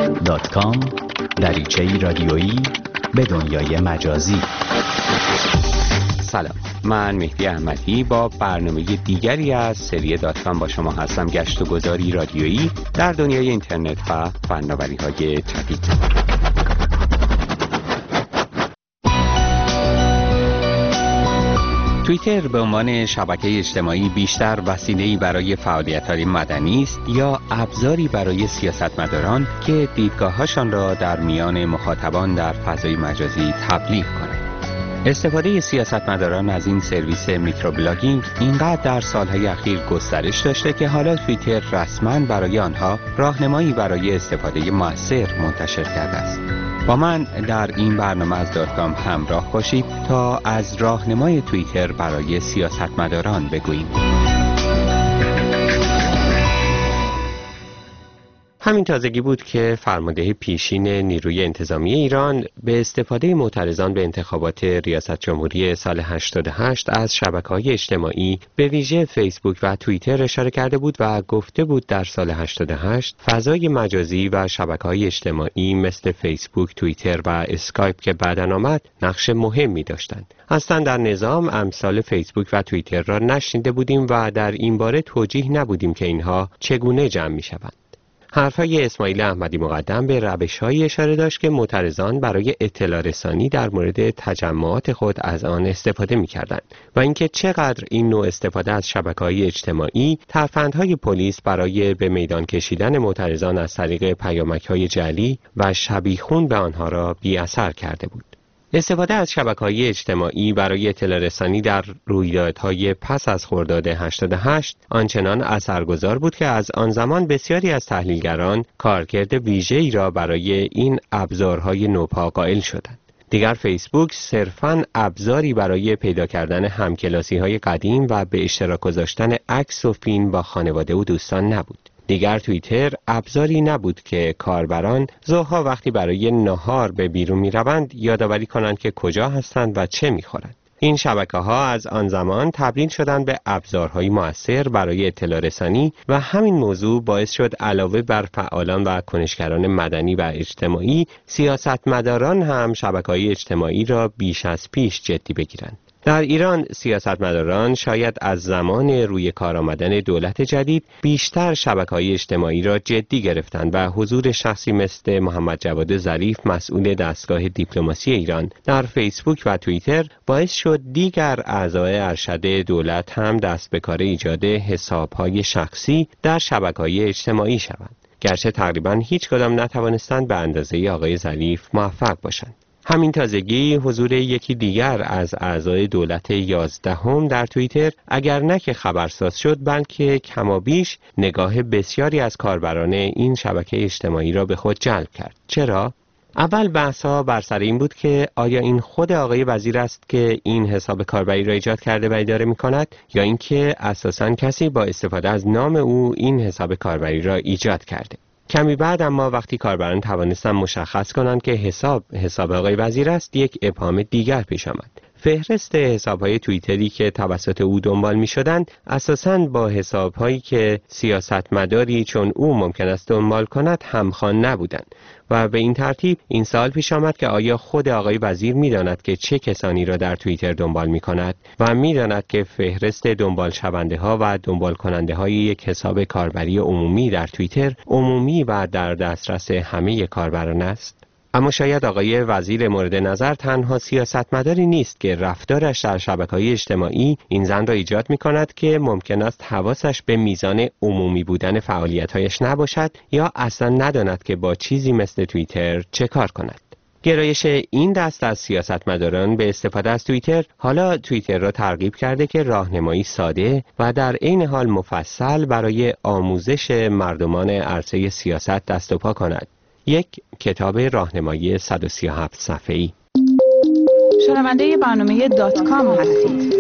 facebook.com دریچه‌ای رادیویی به دنیای مجازی. سلام، من مهدی احمدی با برنامه دیگری از سری .com با شما هستم. گشت و گذاری رادیویی در دنیای اینترنت و فناوری‌های جدید. توییتر به عنوان شبکه اجتماعی بیشتر وسیله‌ای برای فعالیت‌های مدنی است یا ابزاری برای سیاستمداران که دیدگاه‌هاشان را در میان مخاطبان در فضای مجازی تبلیغ کنند. استفاده سیاستمداران از این سرویس میکروبلاگینگ اینقدر در سالهای اخیر گسترش داشته که حالا توییتر رسما برای آنها راهنمایی برای استفاده مؤثر منتشر کرده است. با من در این برنامه از .com همراه باشید تا از راهنمای توییتر برای سیاستمداران بگوییم. همین تازگی بود که فرمانده پیشین نیروی انتظامی ایران به استفاده معترضان به انتخابات ریاست جمهوری سال 88 از شبکه‌های اجتماعی به ویژه فیسبوک و توییتر اشاره کرده بود و گفته بود در سال 88 فضای مجازی و شبکه‌های اجتماعی مثل فیسبوک، توییتر و اسکایپ که بعداً آمد نقش مهمی داشتند. اصلا در نظام امثال فیسبوک و توییتر را نشنیده بودیم و در این باره توجیه نبودیم که اینها چگونه جمع می‌شوند. حرفای اسماعیل احمدی مقدم به روش‌هایی اشاره داشت که معترضان برای اطلاع رسانی در مورد تجمعات خود از آن استفاده می‌کردند و اینکه چقدر این نوع استفاده از شبکه‌های اجتماعی ترفندهای پلیس برای به میدان کشیدن معترضان از طریق پیامک‌های جعلی و شبیخون به آنها را بی‌اثر کرده بود. استفاده از شبکه‌های اجتماعی برای اطلاع رسانی در رویدادهای پس از خرداد 88 آنچنان اثرگذار بود که از آن زمان بسیاری از تحلیلگران کارکرد ویژه‌ای را برای این ابزارهای نوپا قائل شدند. دیگر فیسبوک صرفاً ابزاری برای پیدا کردن همکلاسی‌های قدیم و به اشتراک گذاشتن عکس و فیلم با خانواده و دوستان نبود. دیگر توییتر ابزاری نبود که کاربران ظهرها وقتی برای نهار به بیرون می روند یادآوری کنند که کجا هستند و چه می خورند. این شبکه‌ها از آن زمان تبدیل شدند به ابزارهای مؤثر برای اطلاع رسانی و همین موضوع باعث شد علاوه بر فعالان و کنشگران مدنی و اجتماعی، سیاستمداران هم شبکه‌های اجتماعی را بیش از پیش جدی بگیرند. در ایران سیاستمداران شاید از زمان روی کار آمدن دولت جدید بیشتر شبکه‌های اجتماعی را جدی گرفتند و حضور شخصی مثل محمد جواد ظریف مسئول دستگاه دیپلماسی ایران در فیسبوک و توییتر باعث شد دیگر اعضای ارشد دولت هم دست به کار ایجاد حساب‌های شخصی در شبکه‌های اجتماعی شوند، گرچه تقریباً هیچ کدام نتوانستند به اندازه آقای ظریف موفق باشند. همین تازگی حضور یکی دیگر از اعضای دولت 11 در توییتر اگر نه که خبرساز شد بلکه کمابیش نگاه بسیاری از کاربران این شبکه اجتماعی را به خود جلب کرد. چرا؟ اول بحث‌ها بر سر این بود که آیا این خود آقای وزیر است که این حساب کاربری را ایجاد کرده و اداره می‌کند یا اینکه اساساً کسی با استفاده از نام او این حساب کاربری را ایجاد کرده. کمی بعد اما وقتی کاربران توانستند مشخص کنند که حساب آقای وزیر است، یک ابهام دیگر پیش آمد. فهرست حساب‌های توییتری که توسط او دنبال می‌شدند اساساً با حساب‌هایی که سیاستمداری چون او ممکن است دنبال کند همخوان نبودند و به این ترتیب این سوال پیش آمد که آیا خود آقای وزیر می‌داند که چه کسانی را در توییتر دنبال می‌کند و می‌داند که فهرست دنبال شونده‌ها و دنبال کننده‌های یک حساب کاربری عمومی در توییتر عمومی و در دسترس همه کاربران است؟ اما شاید آقای وزیر مورد نظر تنها سیاستمداری نیست که رفتارش در شبکه‌های اجتماعی این زن را ایجاد می‌کند که ممکن است حواسش به میزان عمومی بودن فعالیت‌هایش نباشد یا اصلا نداند که با چیزی مثل توییتر چه کار کند. گرایش این دست از سیاستمداران به استفاده از توییتر حالا توییتر را ترغیب کرده که راهنمایی ساده و در عین حال مفصل برای آموزش مردمان عرصه سیاست دست و پا کند. یک کتاب راهنمایی 137 صفحه‌ای. شنونده برنامه .com هستید.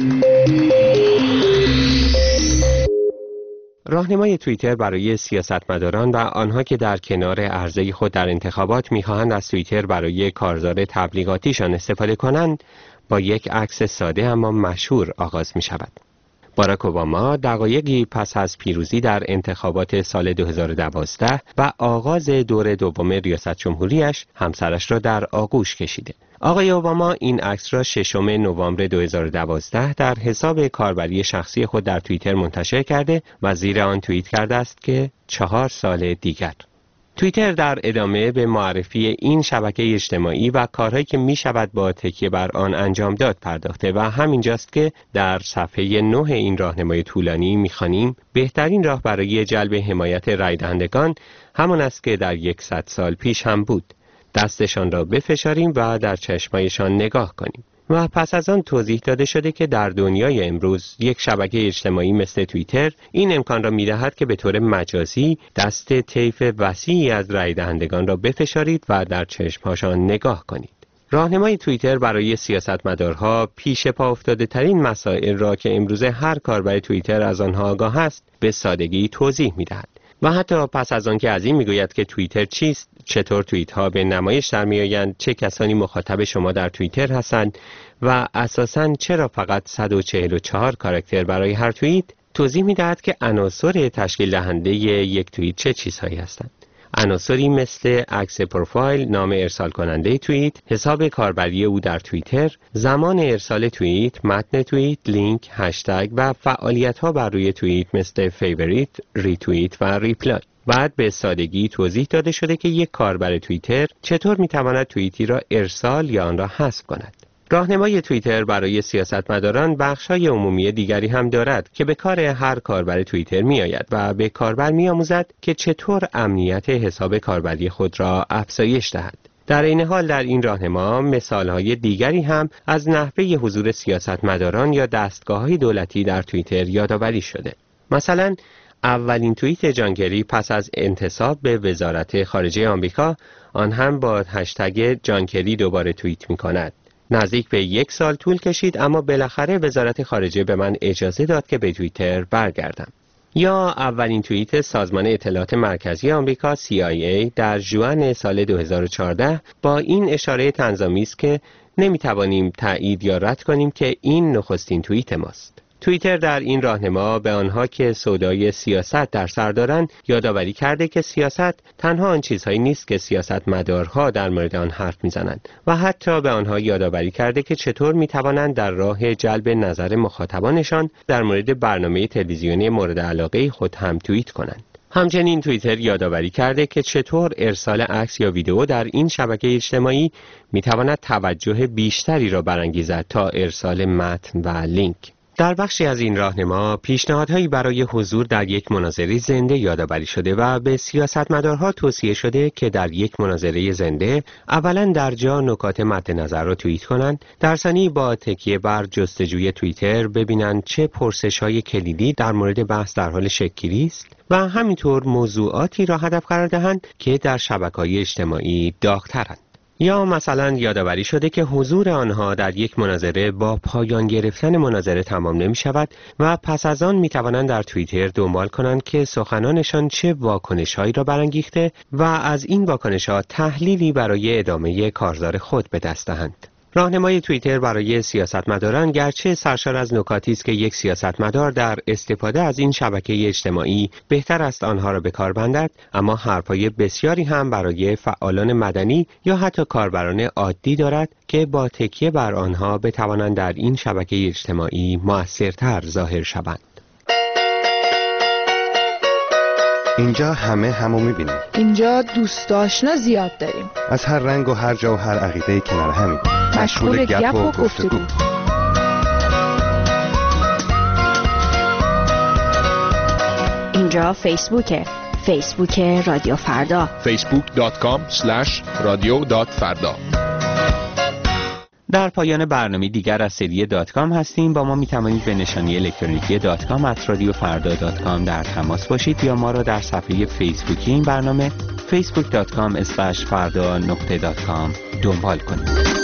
راهنمای توییتر برای سیاستمداران و آنها که در کنار عرضه خود در انتخابات می‌خواهند از توییتر برای کارزار تبلیغاتیشان استفاده کنند با یک عکس ساده اما مشهور آغاز می‌شود. باراک اوباما دقایقی پس از پیروزی در انتخابات سال 2012 و آغاز دور دوم ریاست جمهوریش همسرش را در آغوش کشیده. آقای اوباما این عکس را 6 نوامبر 2012 در حساب کاربری شخصی خود در توییتر منتشر کرده و زیر آن توییت کرده است که 4 سال دیگر. توییتر در ادامه به معرفی این شبکه اجتماعی و کارهایی که می شود با تکیه بر آن انجام داد پرداخته و همینجاست که در صفحه 9 این راهنمای طولانی می خوانیم بهترین راه برای جلب حمایت رای دهندگان همان است که در 100 سال پیش هم بود. دستشان را بفشاریم و در چشمایشان نگاه کنیم. و پس از آن توضیح داده شده که در دنیای امروز یک شبکه اجتماعی مثل توییتر این امکان را می‌دهد که به طور مجازی دست طیف وسیعی از رای دهندگان را بفشارید و در چشم‌هاشان نگاه کنید. راهنمای توییتر برای سیاستمدارها پیش پا افتاده ترین مسائل را که امروز هر کاربر توییتر از آنها آگاه است به سادگی توضیح می‌دهد. و حتی پس از آن که از این میگوید که توییتر چیست، چطور توییت ها به نمایش در میآیند، چه کسانی مخاطب شما در توییتر هستند و اساساً چرا فقط 144 کاراکتر برای هر توییت، توضیح میدهد که عناصر تشکیل دهنده یک توییت چه چیزهایی هستند. عناصری مثل عکس پروفایل، نام ارسال کننده توییت، حساب کاربری او در توییتر، زمان ارسال توییت، متن توییت، لینک، هشتگ و فعالیت‌ها بر روی توییت مثل فیوریت، ریتوییت و ریپلای. بعد به سادگی توضیح داده شده که یک کاربر توییتر چطور می‌تواند توییتی را ارسال یا آن را حذف کند. راهنمای توییتر برای سیاستمداران بخش‌های عمومی دیگری هم دارد که به کار هر کاربر توییتر می‌آید و به کاربر می‌آموزد که چطور امنیت حساب کاربری خود را افزایش دهد. در این حال در این راهنما مثال‌های دیگری هم از نحوه حضور سیاستمداران یا دستگاه‌های دولتی در توییتر یادآوری شده. مثلا اولین توییت جان کری پس از انتصاب به وزارت خارجه آمریکا، آن هم با هشتگ جان کری دوباره توییت می‌کند. نزدیک به 1 سال طول کشید اما بالاخره وزارت خارجه به من اجازه داد که به توییتر برگردم. یا اولین توییت سازمان اطلاعات مرکزی آمریکا CIA در ژوئن سال 2014 با این اشاره طنزآمیز است که نمیتوانیم تایید یا رد کنیم که این نخستین توییت ماست. توییتر در این راهنما به آنها که سودای سیاست در سر دارند یادآوری کرده که سیاست تنها آن چیزهایی نیست که سیاستمدارها در مورد آن حرف میزنند و حتی به آنها یادآوری کرده که چطور میتوانند در راه جلب نظر مخاطبانشان در مورد برنامه تلویزیونی مورد علاقه خود هم توییت کنند. همچنین توییتر یادآوری کرده که چطور ارسال عکس یا ویدئو در این شبکه اجتماعی میتواند توجه بیشتری را برانگیزد تا ارسال متن و لینک. در بخشی از این راهنما پیشنهادهایی برای حضور در یک مناظره زنده یادآوری شده و به سیاستمدارها توصیه شده که در یک مناظره زنده اولا در جا نکات مد نظر را توییت کنند، در ثانی با تکیه بر جستجوی توییتر ببینند چه پرسش‌های کلیدی در مورد بحث در حال شکل‌گیری است و همینطور موضوعاتی را هدف قرار دهند که در شبکه‌های اجتماعی داغ‌ترند. یا مثلا یادآوری شده که حضور آنها در یک مناظره با پایان گرفتن مناظره تمام نمی شود و پس از آن می توانند در توییتر دنبال کنند که سخنانشان چه واکنش‌هایی را برانگیخته و از این واکنش‌ها تحلیلی برای ادامه کارزار خود به دست دهند. راهنمای توییتر برای سیاستمداران گرچه سرشار از نکاتی است که یک سیاستمدار در استفاده از این شبکه اجتماعی بهتر است آنها را به کار بندد، اما حرفهای بسیاری هم برای فعالان مدنی یا حتی کاربران عادی دارد که با تکیه بر آنها بتوانند در این شبکه اجتماعی مؤثرتر ظاهر شوند. اینجا همو میبینیم. اینجا دوست آشنا زیاد داریم. از هر رنگ و هر جا و هر عقیده کنار همیم. مشغول گپ و گفتگو. اینجا فیسبوک رادیو فردا. facebook.com/radio.farda. در پایان برنامه دیگر از سری .com هستیم. با ما می توانید به نشانی الکترونیکی .com@radiofarda.com در تماس باشید یا ما را در صفحه فیسبوکی این برنامه facebook.com/farda.com دنبال کنید.